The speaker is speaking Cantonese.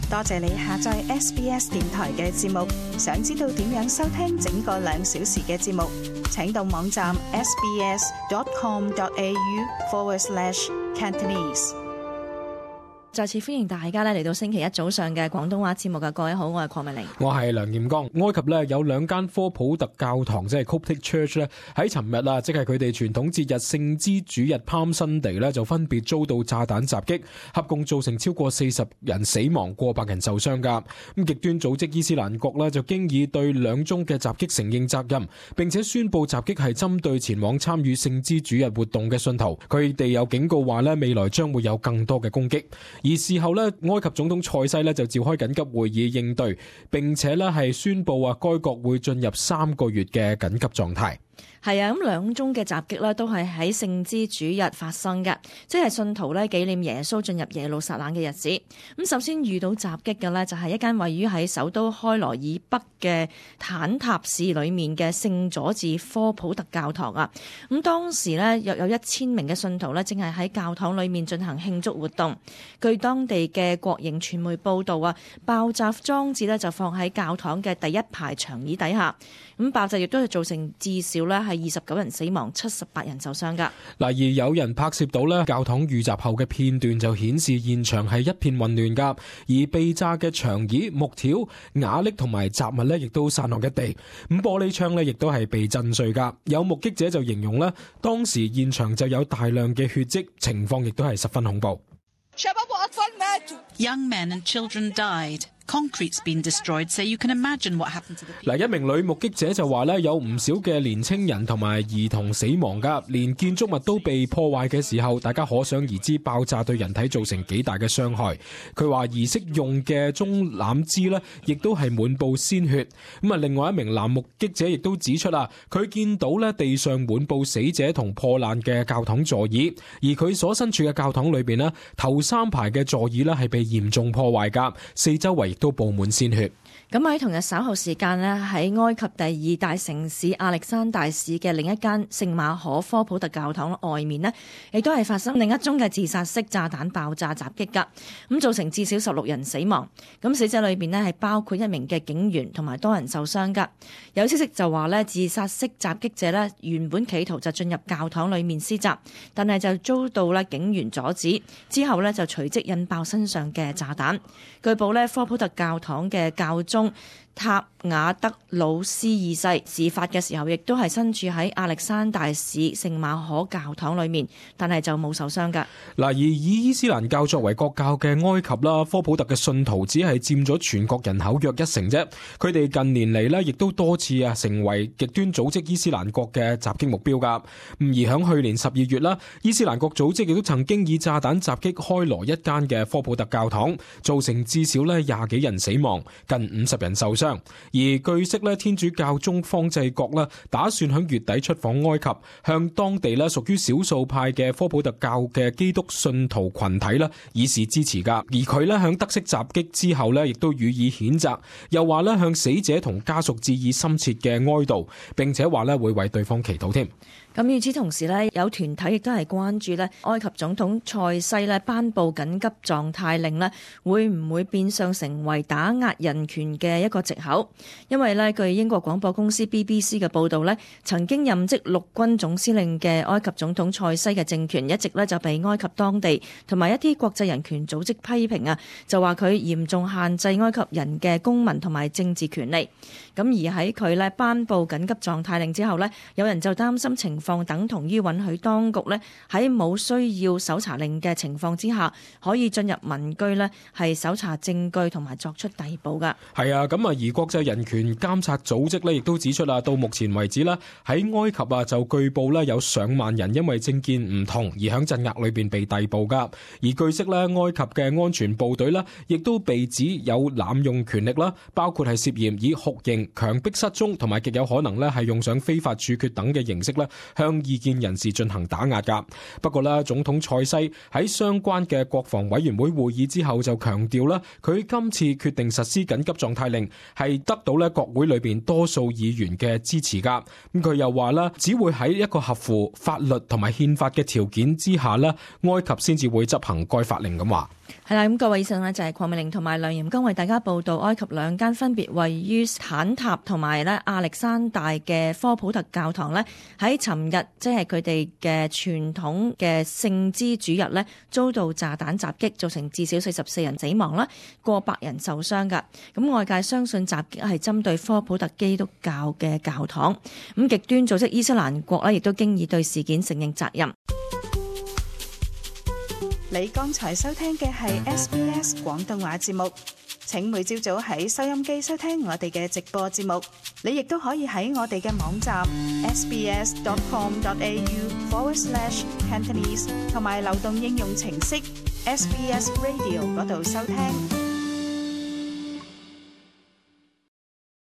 多謝你下載 SBS 電台嘅節目。想知道點樣收聽整個2小時嘅節目，請到網站 sbs.com.au/Cantonese。 再次歡迎大家嚟到星期一早上嘅廣東話節目嘅各位好，我係鄺美玲， 我係梁劍剛。埃及有2間科普特教堂，即係 Coptic Church 咧，喺尋日即係佢哋傳統節日聖枝主日 Palm Sunday 就分別遭到炸彈襲擊，合共造成超過40人死亡，過百人受傷噶。咁極端組織伊斯蘭國就經已對2宗嘅襲擊承認責任，並且宣布襲擊係針對前往參與聖枝主日活動嘅信徒。佢哋有警告話未來將會有更多嘅攻擊。而事後埃及總統塞西就召開緊急會議應對，並且係宣布該國會進入3個月嘅緊急狀態。 係啊，咁2宗嘅襲擊都係喺聖枝主日發生嘅，即係信徒紀念耶穌進入耶路撒冷嘅日子。咁首先遇到襲擊嘅就係一間位於喺首都開羅以北嘅坦塔市裏面嘅聖佐治科普特教堂啊。咁當時約有1000名嘅信徒正係喺教堂裏面進行慶祝活動。據當地嘅國營傳媒報道啊，爆炸裝置就放喺教堂嘅第1排長椅底下。咁爆炸亦都係造成至少係29人死亡，78人受傷噶。而有人拍攝到教堂遇襲後嘅片段，就顯示現場係一片混亂噶。而被炸嘅長椅、木條、瓦礫同埋雜物亦都散落一地。咁玻璃窗亦都係被震碎噶。有目擊者就形容當時現場就有大量嘅血跡，情況亦都係十分恐怖。 Young men and children died. Concrete's been destroyed, so you can imagine what happened to the people. 一名女目擊者就話有唔少嘅年青人同埋兒童死亡噶，連建築物都被破壞嘅時候，大家可想而知爆炸對人體造成幾大嘅傷害。佢話儀式用嘅棕櫚枝亦都係滿布鮮血。另外一名男目擊者亦都指出佢見到地上滿布死者同破爛嘅教堂座椅，而佢所身處嘅教堂裏邊頭3排嘅座椅係被嚴重破壞噶，四周圍亦都布滿鮮血。 咁喺同日稍後時間喺埃及第2大城市亞歷山大市嘅另一間聖馬可科普特教堂外面亦都係發生另一宗嘅自殺式炸彈爆炸襲擊噶，咁造成至少16人死亡。咁死者裏邊係包括1名嘅警員同埋多人受傷噶。有消息就話自殺式襲擊者原本企圖就進入教堂裏面施襲，但係就遭到警員阻止，之後就隨即引爆身上嘅炸彈。據報科普特教堂嘅教宗塔瓦德魯斯2世事發嘅時候，亦都係身處喺亞歷山大市聖馬可教堂裏面，但係就冇受傷噶。 而以伊斯蘭教作為國教嘅埃及科普特嘅信徒只係佔咗全國人口約1成啫。佢哋近年嚟亦都多次成為極端組織伊斯蘭國嘅襲擊目標噶。而響去年12月伊斯蘭國組織亦都曾經以炸彈襲擊開羅一間嘅科普特教堂，造成至少20幾人死亡，近50人受傷。而據悉天主教中方濟各打算喺月底出訪埃及，向當地屬於少數派嘅科普特教嘅基督信徒群體以示支持噶。而佢響得悉襲擊之後亦都予以譴責，又話向死者同家屬致以深切嘅哀悼，並且話會為對方祈禱添。 咁與此同時有團體亦都係關注埃及總統塞西頒布緊急狀態令會唔會變相成為打壓人權嘅一個藉口？因為據英國廣播公司 BBC 嘅報道曾經任職陸軍總司令嘅埃及總統塞西嘅政權一直就被埃及當地同埋一啲國際人權組織批評就話佢嚴重限制埃及人嘅公民同埋政治權利。咁而喺佢頒布緊急狀態令之後有人就擔心情況等同於允許當局喺冇需要搜查令嘅情況之下，可以進入民居係搜查證據同埋作出逮捕噶。 係啊，咁而國際人權監察組織亦都指出到目前為止喺埃及就據報有上萬人因為政見唔同而喺鎮壓裏邊被逮捕噶。而據悉埃及嘅安全部隊亦都被指有濫用權力包括係涉嫌以酷刑、強迫失蹤同埋極有可能係用上非法處決等嘅形式向異見人士進行打壓噶。不過總統塞西喺相關嘅國防委員會會議之後就強調佢今次決定實施緊急狀態令係得到國會裏邊多數議員嘅支持噶。咁佢又話只會喺一個合乎法律同埋憲法嘅條件之下埃及先至會執行該法令咁話。 係啦，咁各位以上呢，就係鄺美玲同埋梁嚴剛為大家報道埃及兩間分別位於坦塔同埋咧亞歷山大嘅科普特教堂呢，喺尋日即係佢哋嘅傳統嘅聖之主日呢，遭到炸彈襲擊，造成至少44人死亡啦，過百人受傷㗎。咁外界相信襲擊係針對科普特基督教嘅教堂。咁極端組織伊斯蘭國呢，亦都經已對事件承認責任。 你剛才收聽嘅係 SBS 廣東話節目，請每朝早喺收音機收聽我哋嘅直播節目。你亦都可以喺我哋嘅網站 sbs.com.au/Cantonese 同埋流動應用程式 SBS Radio 嗰度收聽。